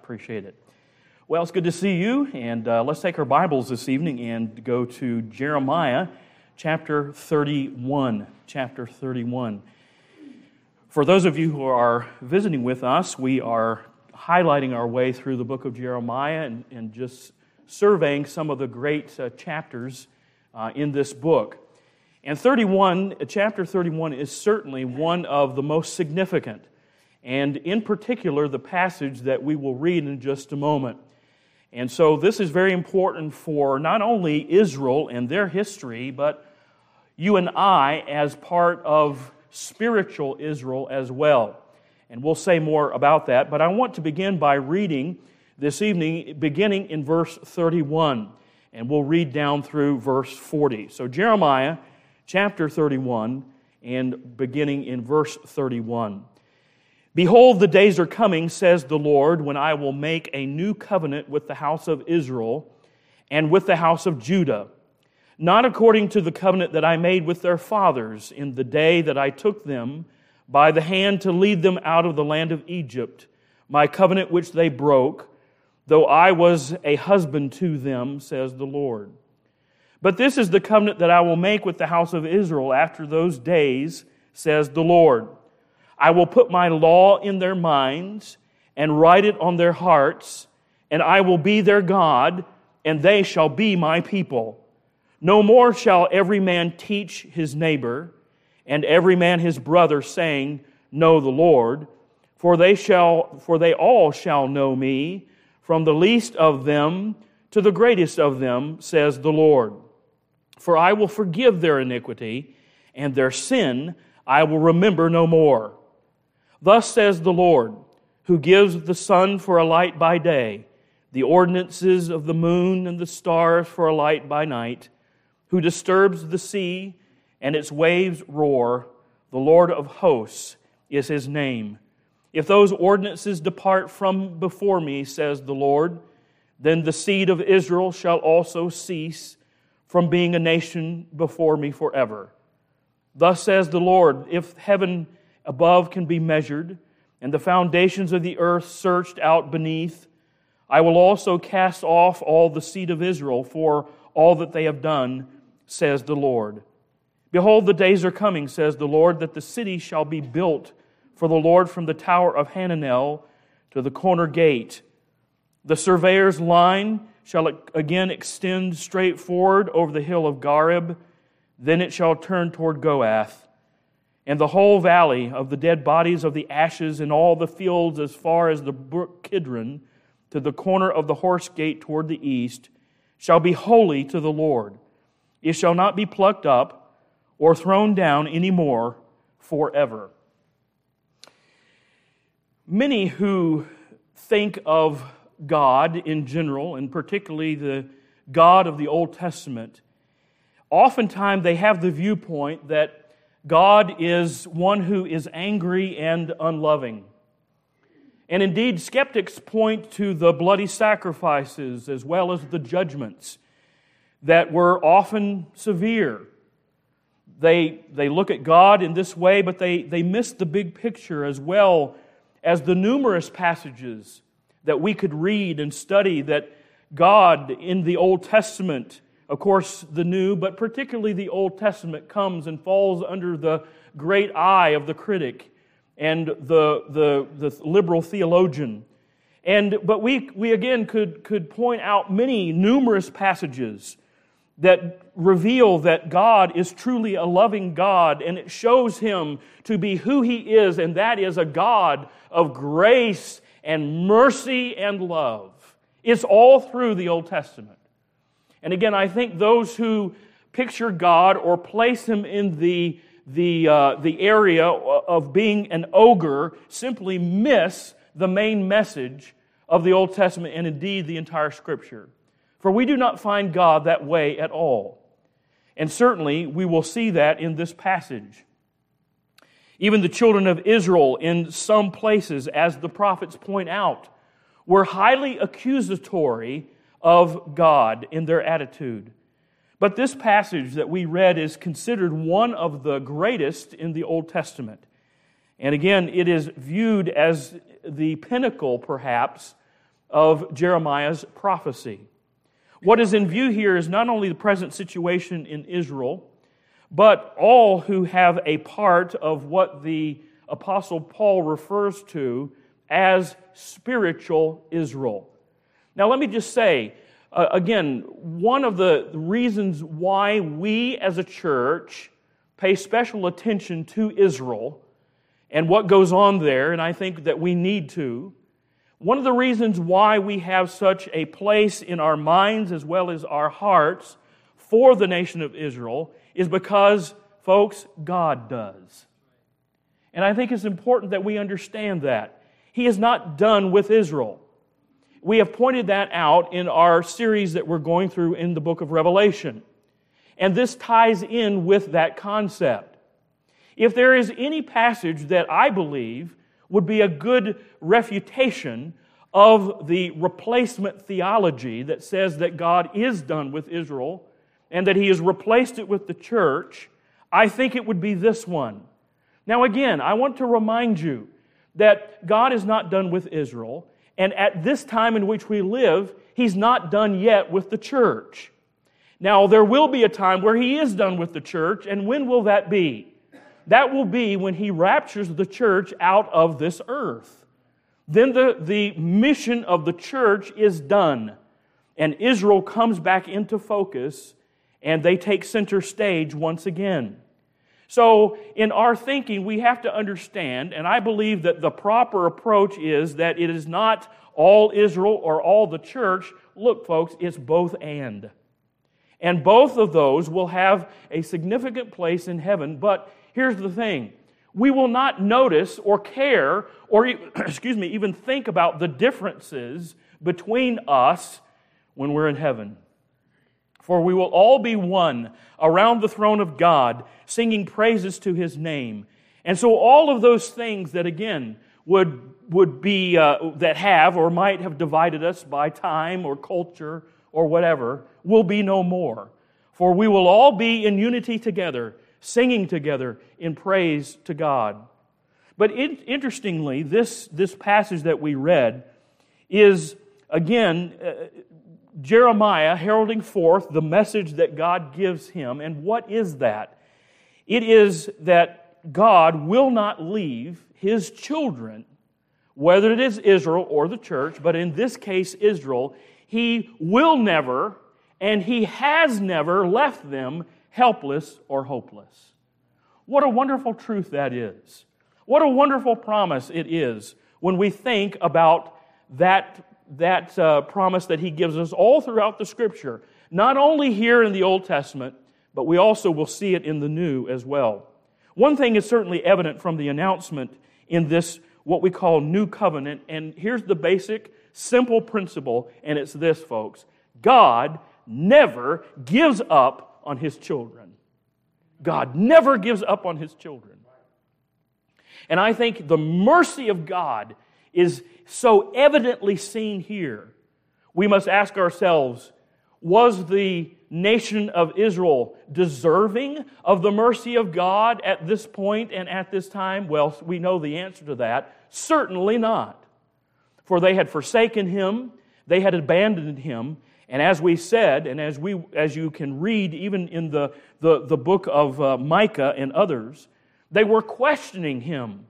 appreciate it. Well, it's good to see you, and let's take our Bibles this evening and go to Jeremiah chapter 31. Chapter 31. For those of you who are visiting with us, we are highlighting our way through the book of Jeremiah and just surveying some of the great chapters in this book. And chapter 31 is certainly one of the most significant, and in particular, the passage that we will read in just a moment. And so this is very important for not only Israel and their history, but you and I as part of spiritual Israel as well. And we'll say more about that, but I want to begin by reading this evening, beginning in verse 31, and we'll read down through verse 40. So Jeremiah chapter 31, and beginning in verse 31. Behold, the days are coming, says the Lord, when I will make a new covenant with the house of Israel and with the house of Judah, not according to the covenant that I made with their fathers in the day that I took them by the hand to lead them out of the land of Egypt, my covenant which they broke, though I was a husband to them, says the Lord. But this is the covenant that I will make with the house of Israel after those days, says the Lord. I will put my law in their minds and write it on their hearts, and I will be their God, and they shall be my people. No more shall every man teach his neighbor, and every man his brother, saying, Know the Lord, for they all shall know me, from the least of them to the greatest of them, says the Lord. For I will forgive their iniquity, and their sin I will remember no more. Thus says the Lord, who gives the sun for a light by day, the ordinances of the moon and the stars for a light by night, who disturbs the sea and its waves roar. The Lord of hosts is his name. If those ordinances depart from before me, says the Lord, then the seed of Israel shall also cease from being a nation before me forever. Thus says the Lord, if heaven above can be measured, and the foundations of the earth searched out beneath, I will also cast off all the seed of Israel for all that they have done, says the Lord. Behold, the days are coming, says the Lord, that the city shall be built for the Lord from the tower of Hananel to the corner gate. The surveyor's line shall again extend straight forward over the hill of Gareb. Then it shall turn toward Goath. And the whole valley of the dead bodies of the ashes in all the fields as far as the brook Kidron to the corner of the horse gate toward the east shall be holy to the Lord. It shall not be plucked up or thrown down any more forever. Many who think of God in general, and particularly the God of the Old Testament, oftentimes they have the viewpoint that God is one who is angry and unloving. And indeed, skeptics point to the bloody sacrifices as well as the judgments that were often severe. They look at God in this way, but they miss the big picture as well as the numerous passages that we could read and study that God in the Old Testament, of course the New, but particularly the Old Testament, comes and falls under the great eye of the critic and the liberal theologian. But we again could point out many numerous passages that reveal that God is truly a loving God, and it shows Him to be who He is, and that is a God of grace and mercy and love. It's all through the Old Testament. And again, I think those who picture God or place Him in the area of being an ogre simply miss the main message of the Old Testament and indeed the entire Scripture. For we do not find God that way at all. And certainly we will see that in this passage. Even the children of Israel in some places, as the prophets point out, were highly accusatory of God in their attitude. But this passage that we read is considered one of the greatest in the Old Testament. And again, it is viewed as the pinnacle, perhaps, of Jeremiah's prophecy. What is in view here is not only the present situation in Israel, but all who have a part of what the Apostle Paul refers to as spiritual Israel. Now let me just say, again, one of the reasons why we as a church pay special attention to Israel and what goes on there, and I think that we need to, one of the reasons why we have such a place in our minds as well as our hearts for the nation of Israel is because, folks, God does. And I think it's important that we understand that. He is not done with Israel. We have pointed that out in our series that we're going through in the book of Revelation. And this ties in with that concept. If there is any passage that I believe would be a good refutation of the replacement theology that says that God is done with Israel and that He has replaced it with the church, I think it would be this one. Now again, I want to remind you that God is not done with Israel, and at this time in which we live, He's not done yet with the church. Now, there will be a time where He is done with the church, and when will that be? That will be when He raptures the church out of this earth. Then the mission of the church is done, and Israel comes back into focus, and they take center stage once again. So, in our thinking, we have to understand, and I believe that the proper approach is that it is not all Israel or all the church. Look, folks, it's both and. And both of those will have a significant place in heaven, but here's the thing. We will not notice or care or, even think about the differences between us when we're in heaven. For we will all be one around the throne of God, singing praises to His name. And so all of those things that, again, would be, that have or might have divided us by time or culture or whatever, will be no more. For we will all be in unity together, singing together in praise to God. But interestingly, this passage that we read is, again, Jeremiah heralding forth the message that God gives him. And what is that? It is that God will not leave His children, whether it is Israel or the church, but in this case Israel, He will never and He has never left them helpless or hopeless. What a wonderful truth that is. What a wonderful promise it is when we think about that promise that He gives us all throughout the Scripture, not only here in the Old Testament, but we also will see it in the New as well. One thing is certainly evident from the announcement in this, what we call New Covenant, and here's the basic, simple principle, and it's this, folks. God never gives up on His children. God never gives up on His children. And I think the mercy of God is so evidently seen here. We must ask ourselves, was the nation of Israel deserving of the mercy of God at this point and at this time? Well, we know the answer to that. Certainly not. For they had forsaken Him, they had abandoned Him, and as we said, and as you can read even in the book of Micah and others, they were questioning Him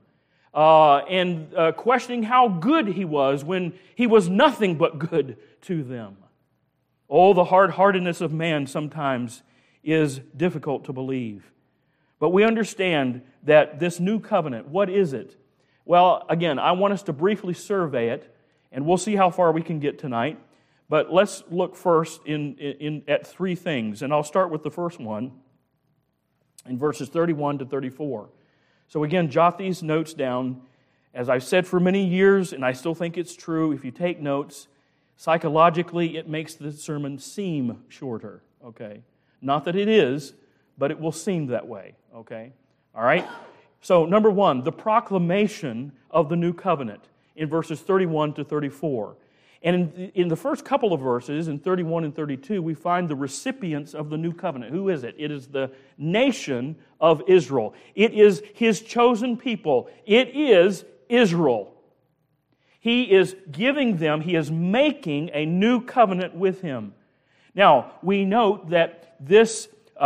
and questioning how good He was when He was nothing but good to them. Oh, the hard-heartedness of man sometimes is difficult to believe. But we understand that this new covenant, what is it? Well, again, I want us to briefly survey it, and we'll see how far we can get tonight. But let's look first at three things, and I'll start with the first one in verses 31 to 34. So again, jot these notes down. As I've said for many years, and I still think it's true, if you take notes, psychologically it makes the sermon seem shorter, okay? Not that it is, but it will seem that way, okay? All right? So, number one, the proclamation of the new covenant in verses 31 to 34. And in the first couple of verses, in 31 and 32, we find the recipients of the new covenant. Who is it? It is the nation of Israel. It is His chosen people. It is Israel. He is giving them, he is making a new covenant with him. Now, we note that this,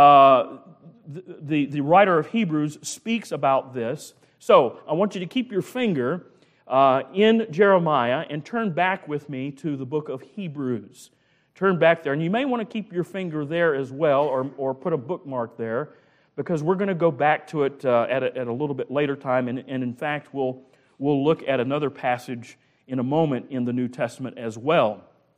the writer of Hebrews speaks about this. So, I want you to keep your finger in Jeremiah and turn back with me to the book of Hebrews. Turn back there, and you may want to keep your finger there as well, or put a bookmark there, because we're going to go back to it at a little bit later time, and in fact, we'll look at another passage in a moment in the New Testament as well.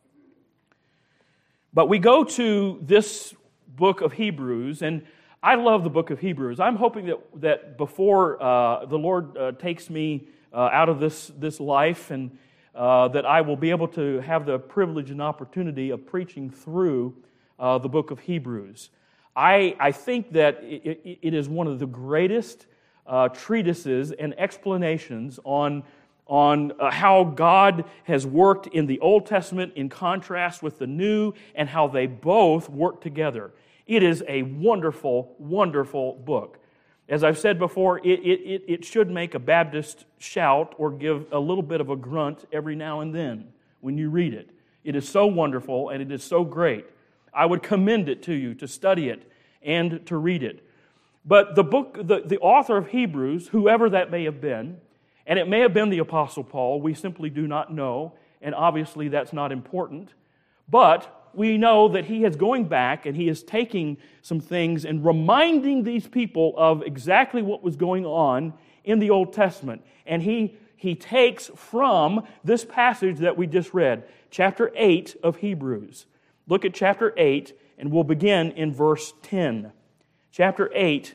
But we go to this book of Hebrews, and I love the book of Hebrews. I'm hoping that before the Lord takes me out of this life, and that I will be able to have the privilege and opportunity of preaching through the book of Hebrews. I think that it is one of the greatest treatises and explanations on how God has worked in the Old Testament in contrast with the New, and how they both work together. It is a wonderful, wonderful book. As I've said before, it should make a Baptist shout or give a little bit of a grunt every now and then when you read it. It is so wonderful and it is so great. I would commend it to you to study it and to read it. But the book, the author of Hebrews, whoever that may have been, and it may have been the Apostle Paul, we simply do not know, and obviously that's not important, but we know that he is going back and he is taking some things and reminding these people of exactly what was going on in the Old Testament. And he takes from this passage that we just read, chapter 8 of Hebrews. Look at chapter 8, and we'll begin in verse 10. Chapter 8,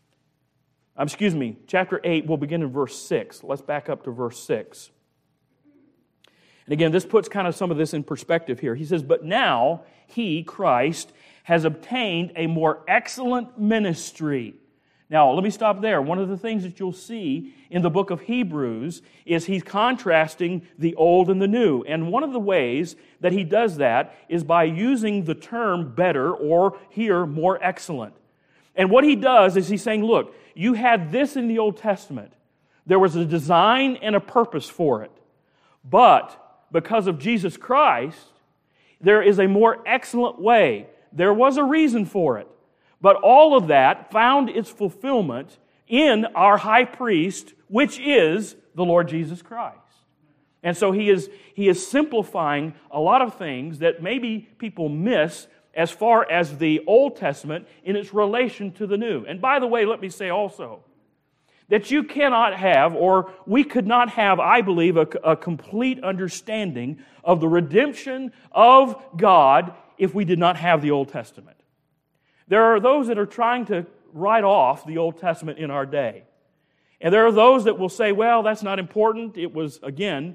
we'll begin in verse 6. Let's back up to verse 6. And again, this puts kind of some of this in perspective here. He says, "But now he, Christ, has obtained a more excellent ministry." Now, let me stop there. One of the things that you'll see in the book of Hebrews is he's contrasting the old and the new. And one of the ways that he does that is by using the term better, or here, more excellent. And what he does is he's saying, look, you had this in the Old Testament. There was a design and a purpose for it. But because of Jesus Christ, there is a more excellent way. There was a reason for it. But all of that found its fulfillment in our high priest, which is the Lord Jesus Christ. And so he is simplifying a lot of things that maybe people miss as far as the Old Testament in its relation to the New. And by the way, let me say also that you cannot have, or we could not have, I believe, a complete understanding of the redemption of God if we did not have the Old Testament. There are those that are trying to write off the Old Testament in our day. And there are those that will say, well, that's not important. It was, again,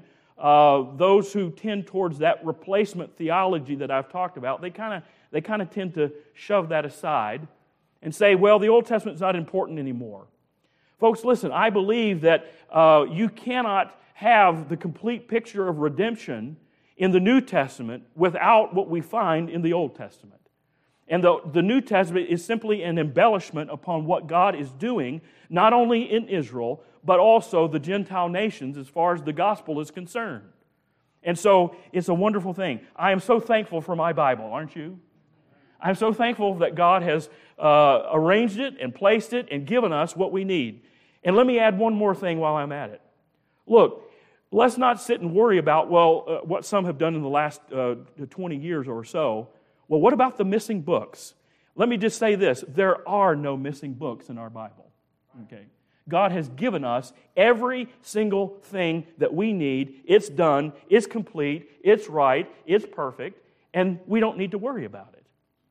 those who tend towards that replacement theology that I've talked about, they kind of tend to shove that aside and say, well, the Old Testament's not important anymore. Folks, listen, I believe that you cannot have the complete picture of redemption in the New Testament without what we find in the Old Testament. And the New Testament is simply an embellishment upon what God is doing, not only in Israel, but also the Gentile nations as far as the gospel is concerned. And so it's a wonderful thing. I am so thankful for my Bible, aren't you? I'm so thankful that God has arranged it and placed it and given us what we need. And let me add one more thing while I'm at it. Look, let's not sit and worry about, what some have done in the last 20 years or so. Well, what about the missing books? Let me just say this. There are no missing books in our Bible. Okay? God has given us every single thing that we need. It's done. It's complete. It's right. It's perfect. And we don't need to worry about it.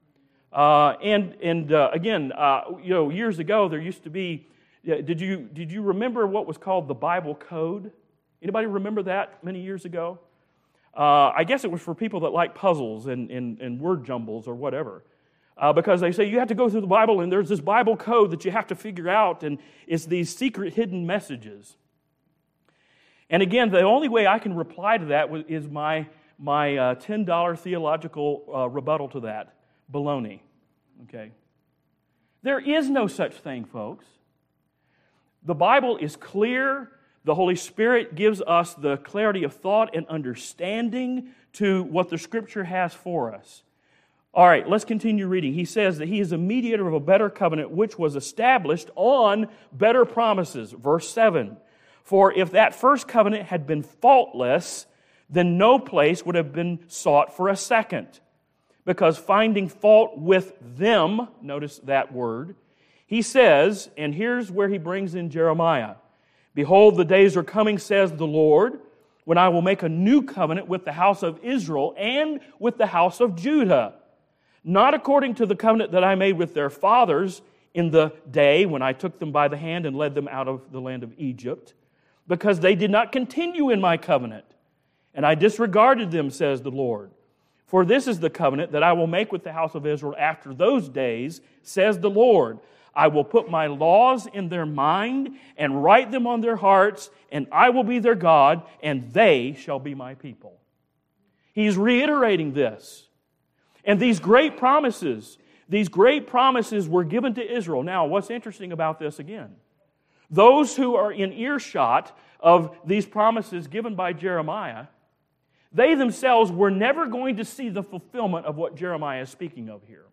Again, years ago there used to be. Did you remember what was called the Bible Code? Anybody remember that many years ago? I guess it was for people that like puzzles and word jumbles or whatever. Because they say you have to go through the Bible and there's this Bible code that you have to figure out, and it's these secret hidden messages. And again, the only way I can reply to that is my $10 theological rebuttal to that. Baloney. Okay? There is no such thing, folks. The Bible is clear. the Holy Spirit gives us the clarity of thought and understanding to what the Scripture has for us. All right, let's continue reading. He says that He is a mediator of a better covenant, which was established on better promises. Verse 7, for if that first covenant had been faultless, then no place would have been sought for a second. Because finding fault with them, notice that word, He says, and here's where He brings in Jeremiah, behold, the days are coming, says the Lord, when I will make a new covenant with the house of Israel and with the house of Judah, not according to the covenant that I made with their fathers in the day when I took them by the hand and led them out of the land of Egypt, because they did not continue in my covenant, and I disregarded them, says the Lord. For this is the covenant that I will make with the house of Israel after those days, says the Lord. I will put my laws in their mind and write them on their hearts, and I will be their God, and they shall be my people. He's reiterating this. And these great promises were given to Israel. Now, what's interesting about this again? Those who are in earshot of these promises given by Jeremiah, they themselves were never going to see the fulfillment of what Jeremiah is speaking of here.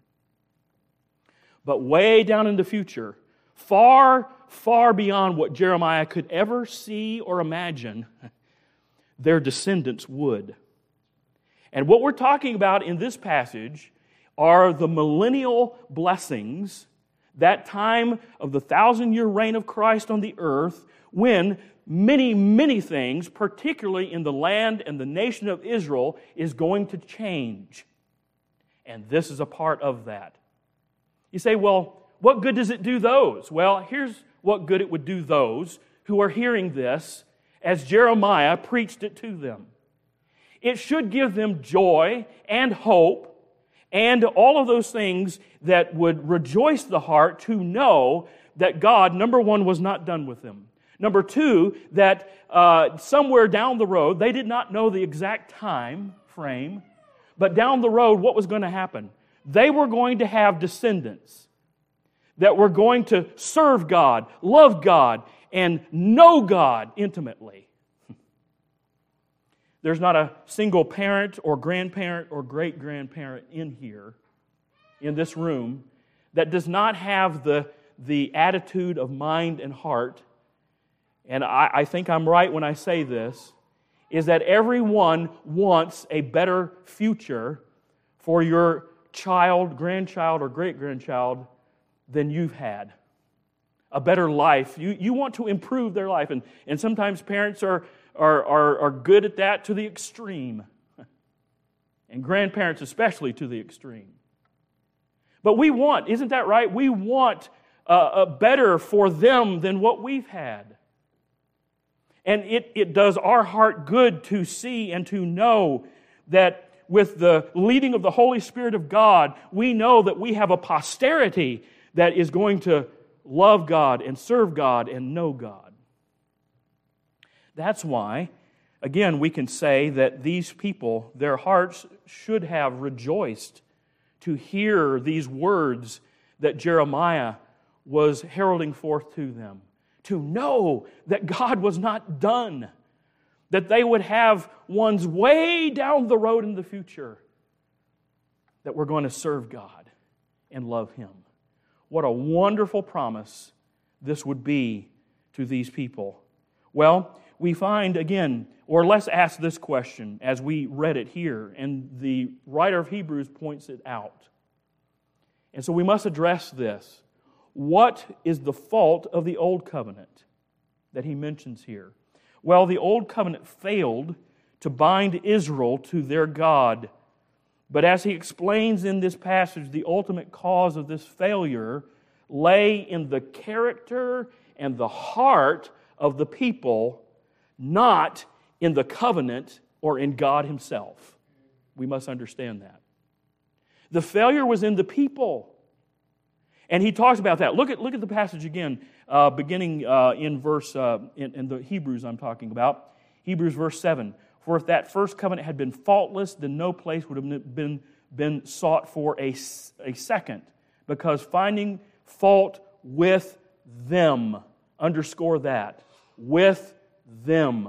But way down in the future, far, far beyond what Jeremiah could ever see or imagine, their descendants would. And what we're talking about in this passage are the millennial blessings, that time of the 1,000-year reign of Christ on the earth, when many, many things, particularly in the land and the nation of Israel, is going to change. And this is a part of that. You say, well, what good does it do those? Well, here's what good it would do those who are hearing this as Jeremiah preached it to them. It should give them joy and hope and all of those things that would rejoice the heart to know that God, number one, was not done with them. Number two, that somewhere down the road, they did not know the exact time frame, but down the road, what was going to happen? They were going to have descendants that were going to serve God, love God, and know God intimately. There's not a single parent or grandparent or great-grandparent in here, in this room, that does not have the attitude of mind and heart, and I think I'm right when I say this, is that everyone wants a better future for your child, grandchild, or great-grandchild than you've had. A better life. You want to improve their life, and sometimes parents are good at that to the extreme, and grandparents especially to the extreme. But we want, isn't that right? We want a better for them than what we've had. And it does our heart good to see and to know that with the leading of the Holy Spirit of God, we know that we have a posterity that is going to love God and serve God and know God. That's why, again, we can say that these people, their hearts should have rejoiced to hear these words that Jeremiah was heralding forth to them. To know that God was not done, that they would have ones way down the road in the future that were going to serve God and love Him. What a wonderful promise this would be to these people. Well, we find again, or let's ask this question as we read it here, and the writer of Hebrews points it out. And so we must address this. What is the fault of the Old Covenant that he mentions here? Well, the Old Covenant failed to bind Israel to their God. But as he explains in this passage, the ultimate cause of this failure lay in the character and the heart of the people, not in the covenant or in God Himself. We must understand that. The failure was in the people. And he talks about that. Look at the passage again, beginning in verse in the Hebrews I'm talking about. Hebrews verse 7. For if that first covenant had been faultless, then no place would have been sought for a second, because finding fault with them, underscore that, with them.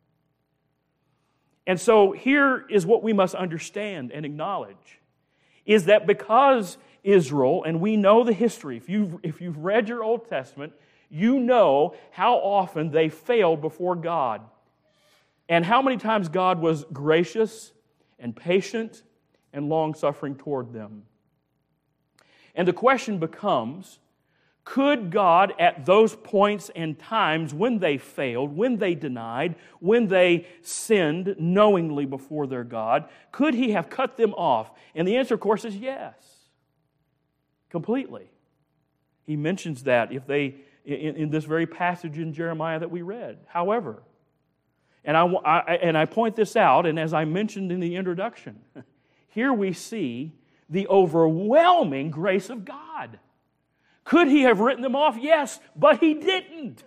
And so here is what we must understand and acknowledge, is that because Israel, and we know the history, if you've read your Old Testament, you know how often they failed before God. And how many times God was gracious and patient and long-suffering toward them. And the question becomes, could God at those points and times when they failed, when they denied, when they sinned knowingly before their God, could He have cut them off? And the answer, of course, is yes. Completely. He mentions that in this very passage in Jeremiah that we read. However, and I point this out, and as I mentioned in the introduction, here we see the overwhelming grace of God. Could He have written them off? Yes, but He didn't.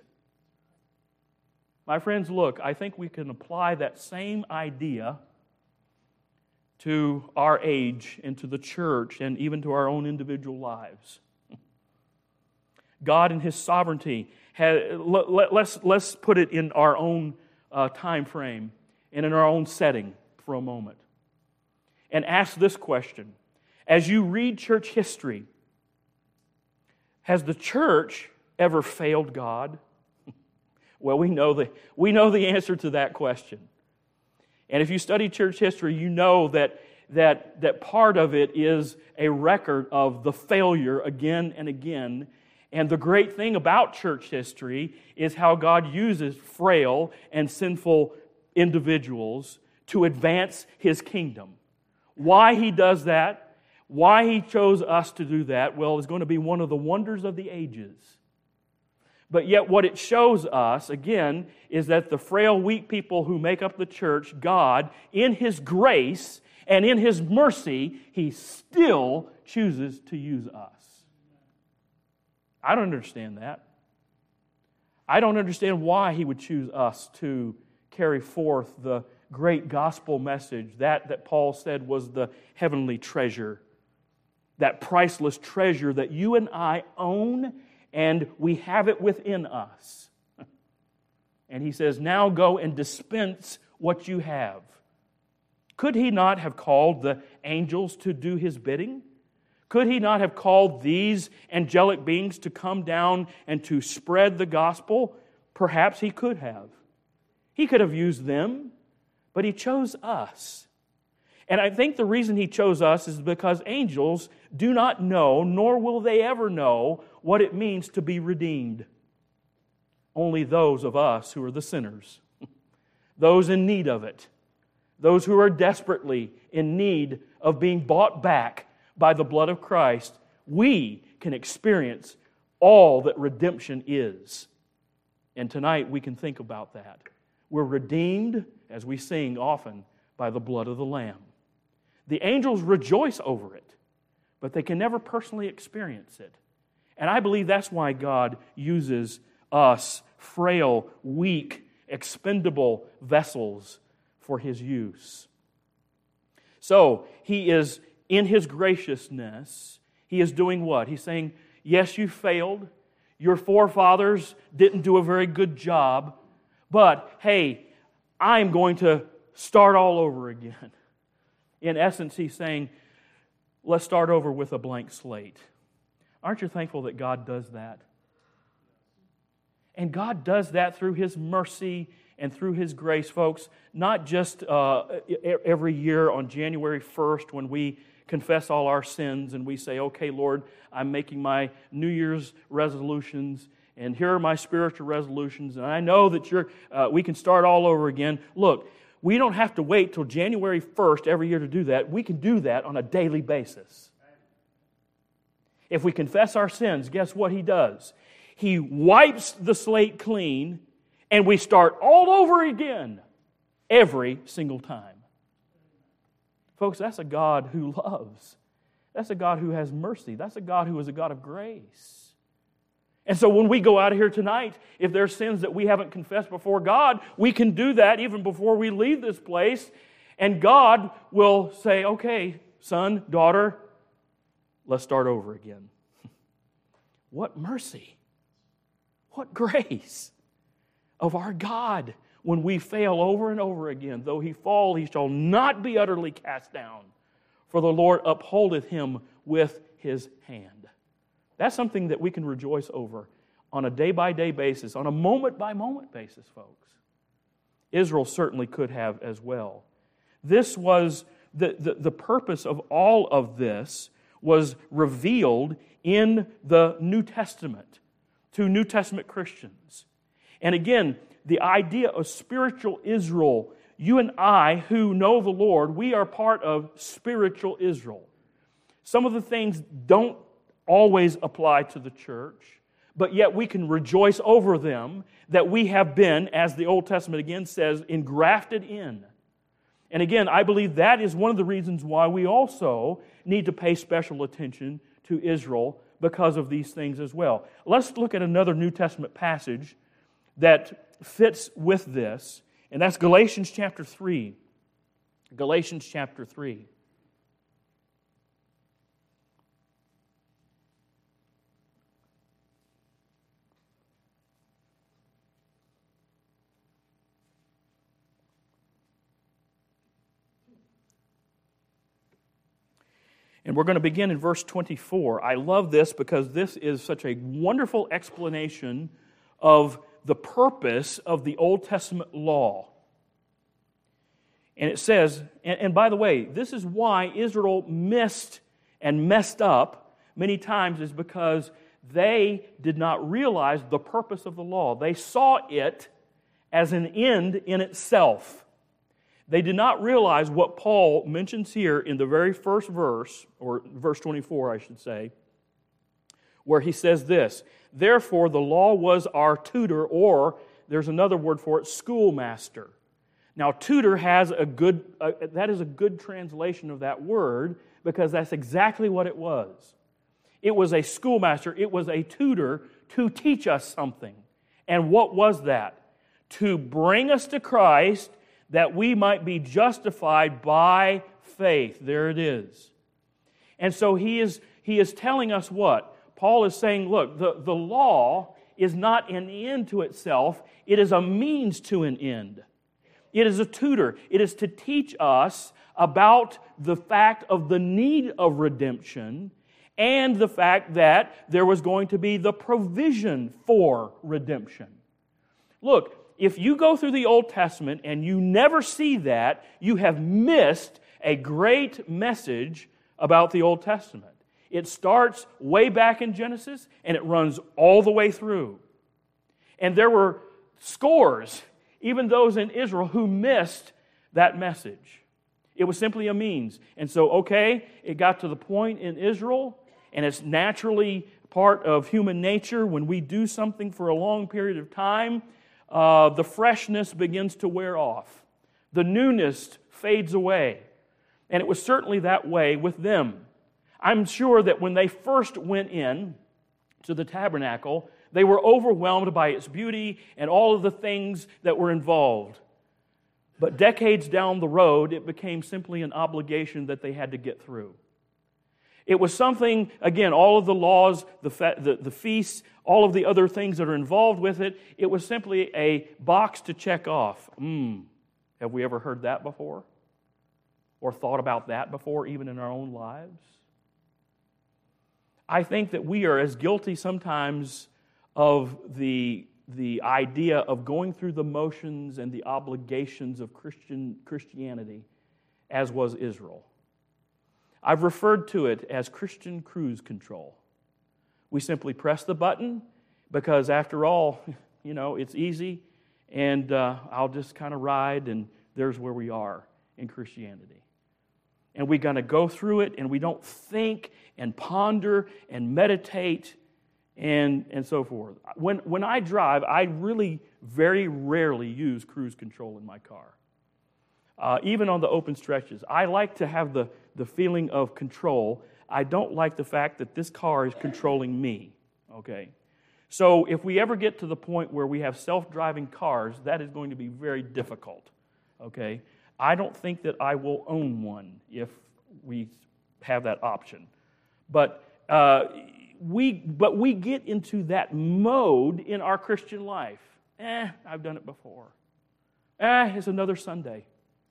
My friends, look, I think we can apply that same idea to our age and to the church and even to our own individual lives. God in His sovereignty, let's put it in our own time frame and in our own setting for a moment. And ask this question. As you read church history, has the church ever failed God? Well, we know the answer to that question. And if you study church history, you know that part of it is a record of the failure again and again. And the great thing about church history is how God uses frail and sinful individuals to advance His kingdom. Why He does that, why He chose us to do that, well, is going to be one of the wonders of the ages. But yet what it shows us, again, is that the frail, weak people who make up the church, God, in His grace and in His mercy, He still chooses to use us. I don't understand that. I don't understand why He would choose us to carry forth the great gospel message that Paul said was the heavenly treasure, that priceless treasure that you and I own, and we have it within us. And He says, now go and dispense what you have. Could He not have called the angels to do His bidding? Could He not have called these angelic beings to come down and to spread the gospel? Perhaps He could have. He could have used them, but He chose us. And I think the reason He chose us is because angels do not know, nor will they ever know, what it means to be redeemed. Only those of us who are the sinners, those in need of it, those who are desperately in need of being bought back by the blood of Christ, we can experience all that redemption is. And tonight we can think about that. We're redeemed, as we sing often, by the blood of the Lamb. The angels rejoice over it, but they can never personally experience it. And I believe that's why God uses us, frail, weak, expendable vessels, for His use. So, He is, in His graciousness, He is doing what? He's saying, yes, you failed. Your forefathers didn't do a very good job. But, hey, I'm going to start all over again. In essence, He's saying, let's start over with a blank slate. Aren't you thankful that God does that? And God does that through His mercy and through His grace, folks, not just every year on January 1st when we confess all our sins and we say, okay, Lord, I'm making my New Year's resolutions, and here are my spiritual resolutions, and I know that we can start all over again. Look, we don't have to wait till January 1st every year to do that. We can do that on a daily basis. If we confess our sins, guess what He does? He wipes the slate clean, and we start all over again every single time. Folks, that's a God who loves. That's a God who has mercy. That's a God who is a God of grace. And so when we go out of here tonight, if there are sins that we haven't confessed before God, we can do that even before we leave this place. And God will say, okay, son, daughter, let's start over again. What mercy. What grace of our God when we fail over and over again. Though he fall, he shall not be utterly cast down, for the Lord upholdeth him with his hand. That's something that we can rejoice over on a day-by-day basis, on a moment-by-moment basis, folks. Israel certainly could have as well. This was the purpose of all of this was revealed in the New Testament to New Testament Christians. And again, the idea of spiritual Israel, you and I who know the Lord, we are part of spiritual Israel. Some of the things don't always apply to the church, but yet we can rejoice over them, that we have been, as the Old Testament again says, engrafted in. And again, I believe that is one of the reasons why we also need to pay special attention to Israel because of these things as well. Let's look at another New Testament passage that fits with this, and that's Galatians chapter 3. Galatians chapter 3. And we're going to begin in verse 24. I love this because this is such a wonderful explanation of the purpose of the Old Testament law. And it says, and by the way, this is why Israel missed and messed up many times, is because they did not realize the purpose of the law. They saw it as an end in itself. They did not realize what Paul mentions here in the very first verse, or verse 24, I should say, where he says this, "Therefore the law was our tutor," or there's another word for it, schoolmaster. Now, tutor has that is a good translation of that word, because that's exactly what it was. It was a schoolmaster, it was a tutor to teach us something. And what was that? To bring us to Christ, that we might be justified by faith. There it is. And so he is telling us what? Paul is saying, look, the law is not an end to itself. It is a means to an end. It is a tutor. It is to teach us about the fact of the need of redemption and the fact that there was going to be the provision for redemption. Look, if you go through the Old Testament and you never see that, you have missed a great message about the Old Testament. It starts way back in Genesis and it runs all the way through. And there were scores, even those in Israel, who missed that message. It was simply a means. And so, okay, it got to the point in Israel, and it's naturally part of human nature when we do something for a long period of time, the freshness begins to wear off. The newness fades away. And it was certainly that way with them. I'm sure that when they first went in to the tabernacle, they were overwhelmed by its beauty and all of the things that were involved. But decades down the road, it became simply an obligation that they had to get through. It was something, again, all of the laws, the feasts, all of the other things that are involved with it, it was simply a box to check off. Have we ever heard that before? Or thought about that before, even in our own lives? I think that we are as guilty sometimes of the idea of going through the motions and the obligations of Christianity as was Israel. I've referred to it as Christian cruise control. We simply press the button because, after all, it's easy, and I'll just kind of ride, and there's where we are in Christianity. And we're going to go through it, and we don't think and ponder and meditate and so forth. When I drive, I really very rarely use cruise control in my car. Even on the open stretches. I like to have the feeling of control. I don't like the fact that this car is controlling me. Okay? So if we ever get to the point where we have self-driving cars, that is going to be very difficult. Okay? I don't think that I will own one if we have that option. But we get into that mode in our Christian life. I've done it before. It's another Sunday.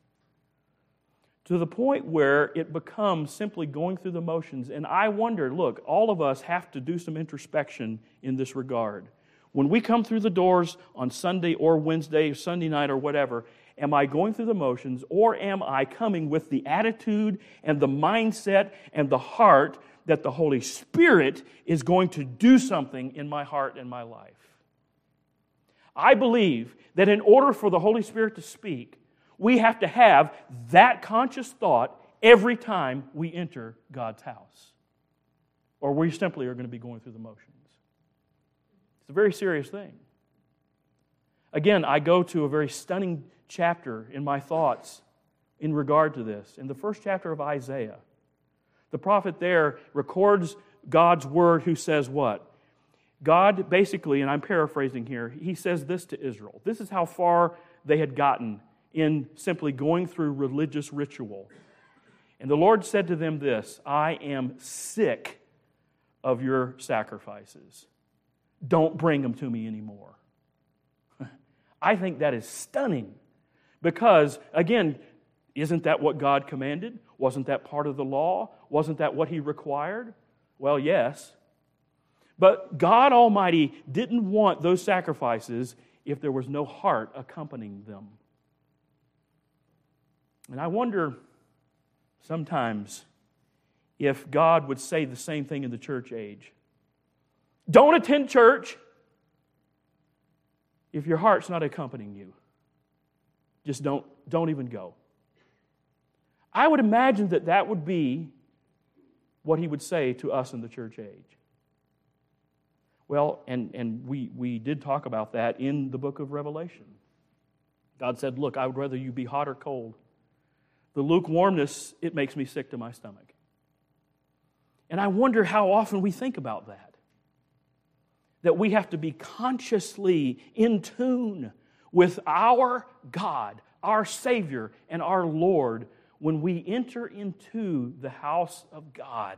To the point where it becomes simply going through the motions. And I wonder, look, all of us have to do some introspection in this regard. When we come through the doors on Sunday or Wednesday, Sunday night or whatever, am I going through the motions, or am I coming with the attitude and the mindset and the heart that the Holy Spirit is going to do something in my heart and my life? I believe that in order for the Holy Spirit to speak, we have to have that conscious thought every time we enter God's house, or we simply are going to be going through the motions. It's a very serious thing. Again, I go to a very stunning chapter in my thoughts in regard to this. In the first chapter of Isaiah, the prophet there records God's word, who says what? God basically, and I'm paraphrasing here, he says this to Israel. This is how far they had gotten in simply going through religious ritual. And the Lord said to them this, I am sick of your sacrifices. Don't bring them to me anymore. I think that is stunning because, again, isn't that what God commanded? Wasn't that part of the law? Wasn't that what He required? Well, yes. But God Almighty didn't want those sacrifices if there was no heart accompanying them. And I wonder sometimes if God would say the same thing in the church age. Don't attend church if your heart's not accompanying you. Just don't even go. I would imagine that would be what He would say to us in the church age. Well, and we did talk about that in the book of Revelation. God said, look, I would rather you be hot or cold. The lukewarmness, it makes me sick to my stomach. And I wonder how often we think about that. That we have to be consciously in tune with our God, our Savior, and our Lord when we enter into the house of God.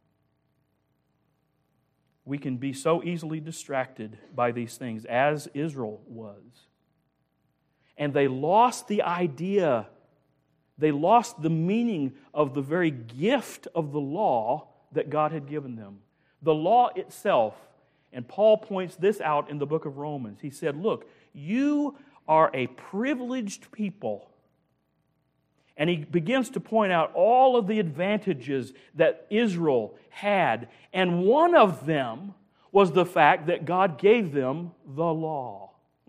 We can be so easily distracted by these things, as Israel was. And they lost the idea, they lost the meaning of the very gift of the law that God had given them. The law itself, and Paul points this out in the book of Romans. He said, look, you are a privileged people. And he begins to point out all of the advantages that Israel had. And one of them was the fact that God gave them the law.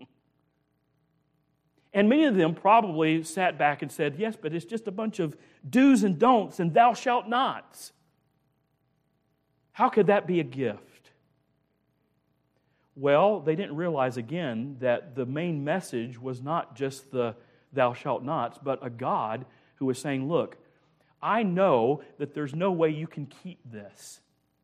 And many of them probably sat back and said, yes, but it's just a bunch of do's and don'ts and thou shalt nots. How could that be a gift? Well, they didn't realize again that the main message was not just the thou shalt nots, but a God who was saying, look, I know that there's no way you can keep this.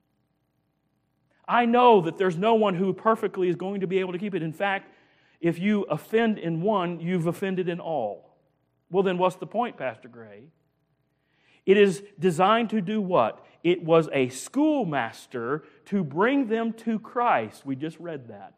I know that there's no one who perfectly is going to be able to keep it. In fact, if you offend in one, you've offended in all. Well, then what's the point, Pastor Gray? It is designed to do what? It was a schoolmaster to bring them to Christ. We just read that.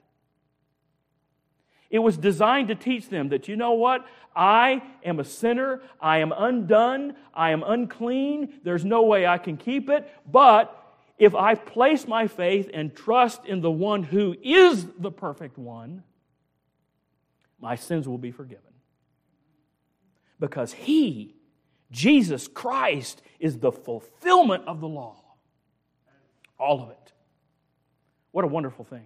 It was designed to teach them that, you know what? I am a sinner. I am undone. I am unclean. There's no way I can keep it. But if I place my faith and trust in the one who is the perfect one, my sins will be forgiven. Because He, Jesus Christ, is the fulfillment of the law. All of it. What a wonderful thing.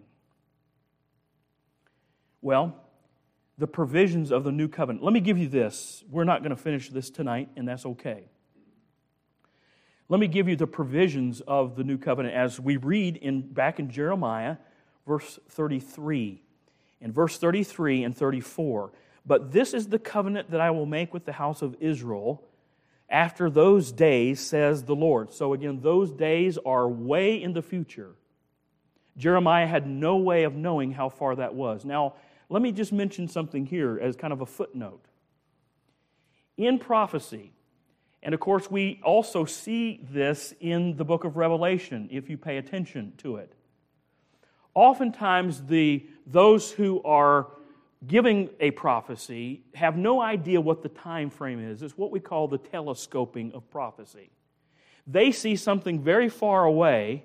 Well, the provisions of the new covenant. Let me give you this. We're not going to finish this tonight, and that's okay. Let me give you the provisions of the new covenant as we read back in Jeremiah, verse 33. In verse 33 and 34, but this is the covenant that I will make with the house of Israel after those days, says the Lord. So again, those days are way in the future. Jeremiah had no way of knowing how far that was. Now, let me just mention something here as kind of a footnote. In prophecy, and of course we also see this in the book of Revelation, if you pay attention to it. Oftentimes those who are giving a prophecy have no idea what the time frame is. It's what we call the telescoping of prophecy. They see something very far away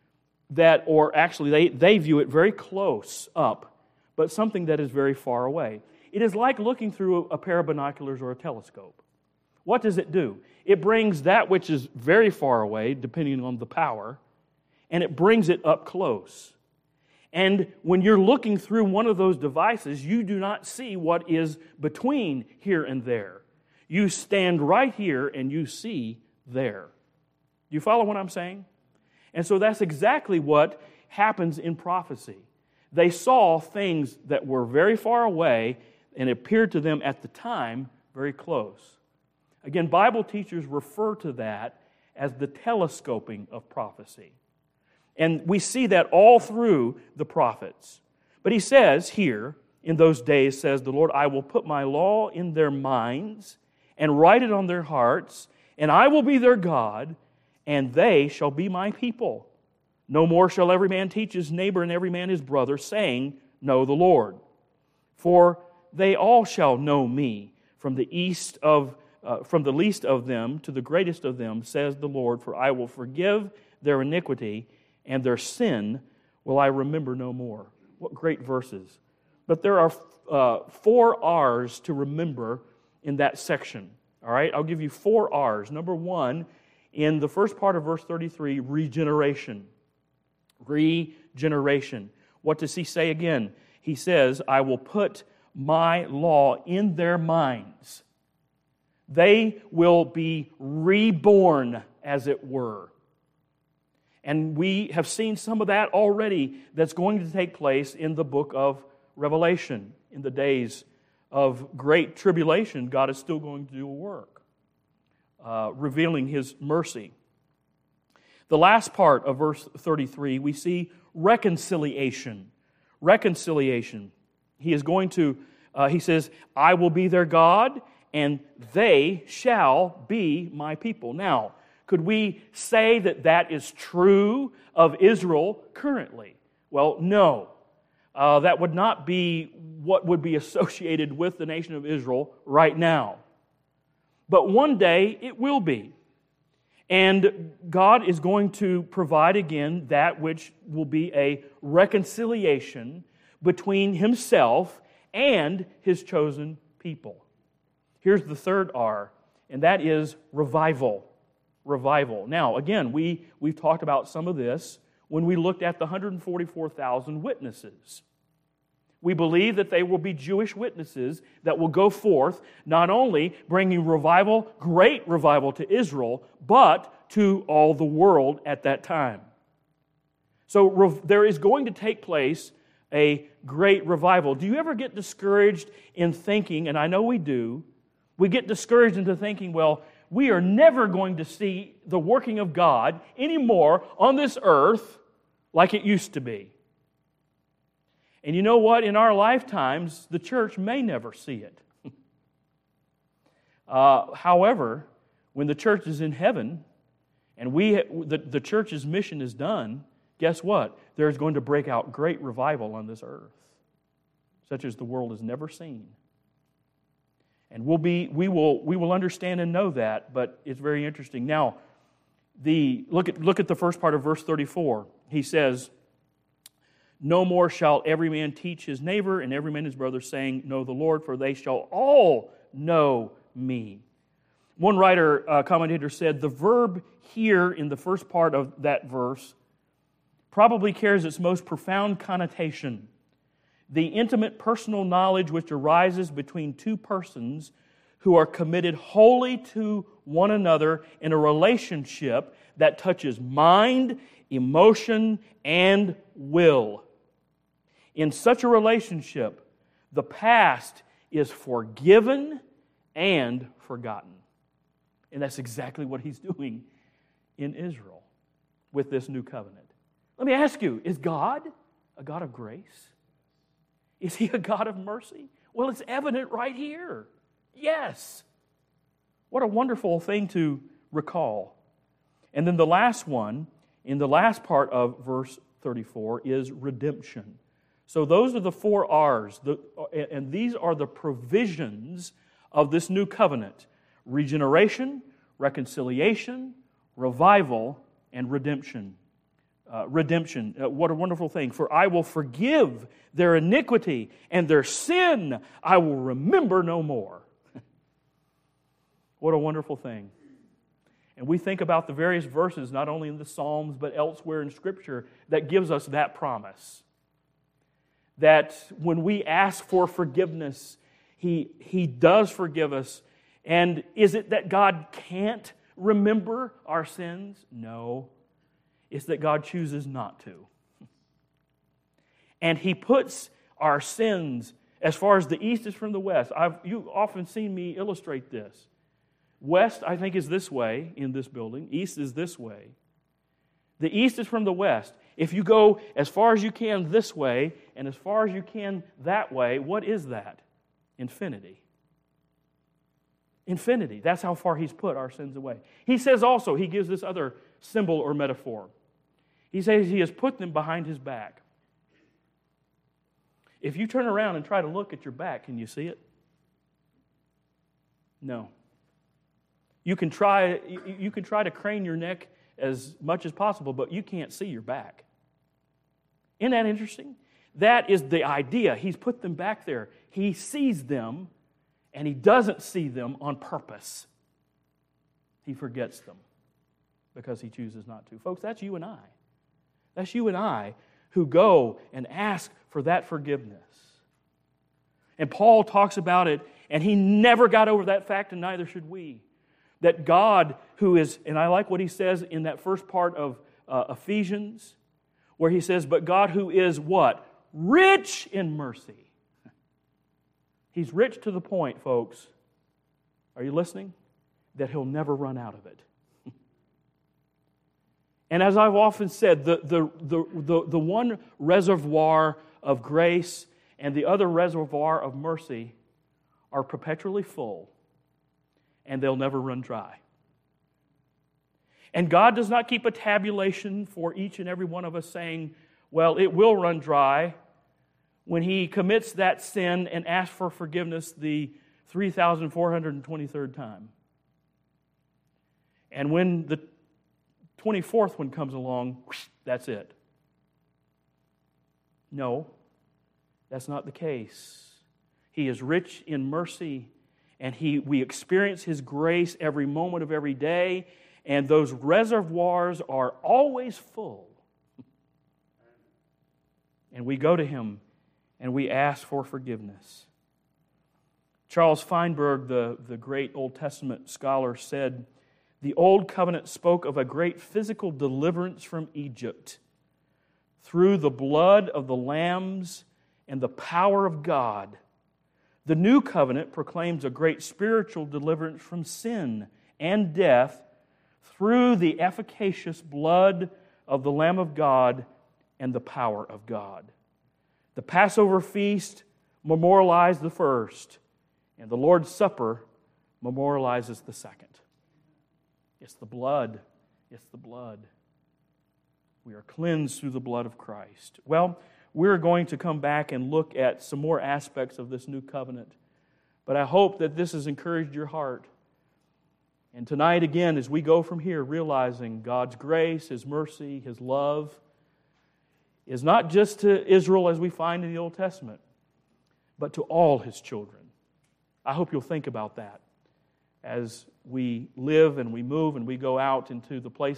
or actually they view it very close up, but something that is very far away. It is like looking through a pair of binoculars or a telescope. What does it do? It brings that which is very far away, depending on the power, and it brings it up close. And when you're looking through one of those devices, you do not see what is between here and there. You stand right here and you see there. Do you follow what I'm saying? And so that's exactly what happens in prophecy. They saw things that were very far away and appeared to them at the time very close. Again, Bible teachers refer to that as the telescoping of prophecy. And we see that all through the prophets. But he says here, in those days, says the Lord, I will put my law in their minds and write it on their hearts, and I will be their God, and they shall be my people. No more shall every man teach his neighbor and every man his brother, saying, Know the Lord. For they all shall know me, from the least of them to the greatest of them, says the Lord, for I will forgive their iniquity, and their sin will I remember no more. What great verses. But there are 4 R's to remember in that section. All right, I'll give you 4 R's. Number 1, in the first part of verse 33, regeneration. Regeneration. What does he say again? He says, I will put my law in their minds. They will be reborn, as it were. And we have seen some of that already that's going to take place in the book of Revelation. In the days of great tribulation, God is still going to do a work, revealing His mercy. The last part of verse 33, we see reconciliation. Reconciliation. He is going to, he says, I will be their God, and they shall be my people. Now, could we say that that is true of Israel currently? Well, no. That would not be what would be associated with the nation of Israel right now. But one day it will be. And God is going to provide again that which will be a reconciliation between Himself and His chosen people. Here's the third R, and that is revival. Revival. Now, again, we've talked about some of this when we looked at the 144,000 witnesses. We believe that they will be Jewish witnesses that will go forth, not only bringing revival, great revival to Israel, but to all the world at that time. So there is going to take place a great revival. Do you ever get discouraged in thinking, and I know we do, we get discouraged into thinking, well, we are never going to see the working of God anymore on this earth like it used to be. And you know what? In our lifetimes, the church may never see it. However, when the church is in heaven and the church's mission is done, guess what? There's going to break out great revival on this earth, such as the world has never seen. And we will understand and know that, but it's very interesting. Now, look at the first part of verse 34. He says, No more shall every man teach his neighbor and every man his brother, saying, Know the Lord, for they shall all know me. One commentator said, the verb here in the first part of that verse probably carries its most profound connotation. The intimate personal knowledge which arises between two persons who are committed wholly to one another in a relationship that touches mind, emotion, and will. In such a relationship, the past is forgiven and forgotten. And that's exactly what He's doing in Israel with this new covenant. Let me ask you, is God a God of grace? Is He a God of mercy? Well, it's evident right here. Yes. What a wonderful thing to recall. And then the last one, in the last part of verse 34, is redemption. So those are the 4 R's, and these are the provisions of this new covenant: regeneration, reconciliation, revival, and redemption. Redemption, what a wonderful thing. For I will forgive their iniquity, and their sin I will remember no more. What a wonderful thing. And we think about the various verses, not only in the Psalms, but elsewhere in Scripture, that gives us that promise. That when we ask for forgiveness, He does forgive us. And is it that God can't remember our sins? No. It's that God chooses not to. And He puts our sins as far as the east is from the west. You've often seen me illustrate this. West, I think, is this way in this building. East is this way. The east is from the west. If you go as far as you can this way and as far as you can that way, what is that? Infinity. Infinity. That's how far He's put our sins away. He says also, He gives this other symbol or metaphor. He says He has put them behind His back. If you turn around and try to look at your back, can you see it? No. You can try to crane your neck as much as possible, but you can't see your back. Isn't that interesting? That is the idea. He's put them back there. He sees them, and He doesn't see them on purpose. He forgets them because He chooses not to. Folks, that's you and I. That's you and I who go and ask for that forgiveness. And Paul talks about it, and he never got over that fact, and neither should we. That God who is, and I like what he says in that first part of Ephesians, where he says, but God who is what? Rich in mercy. He's rich to the point, folks, are you listening? That He'll never run out of it. And as I've often said, the one reservoir of grace and the other reservoir of mercy are perpetually full, and they'll never run dry. And God does not keep a tabulation for each and every one of us saying, well, it will run dry when he commits that sin and asks for forgiveness the 3,423rd time. And when the 24th one comes along, that's it. No, that's not the case. He is rich in mercy, and we experience His grace every moment of every day, and those reservoirs are always full. And we go to Him, and we ask for forgiveness. Charles Feinberg, the great Old Testament scholar, said, the Old Covenant spoke of a great physical deliverance from Egypt through the blood of the lambs and the power of God. The New Covenant proclaims a great spiritual deliverance from sin and death through the efficacious blood of the Lamb of God and the power of God. The Passover feast memorialized the first, and the Lord's Supper memorializes the second. It's the blood. It's the blood. We are cleansed through the blood of Christ. Well, we're going to come back and look at some more aspects of this new covenant. But I hope that this has encouraged your heart. And tonight, again, as we go from here, realizing God's grace, His mercy, His love is not just to Israel as we find in the Old Testament, but to all His children. I hope you'll think about that as we live and we move and we go out into the places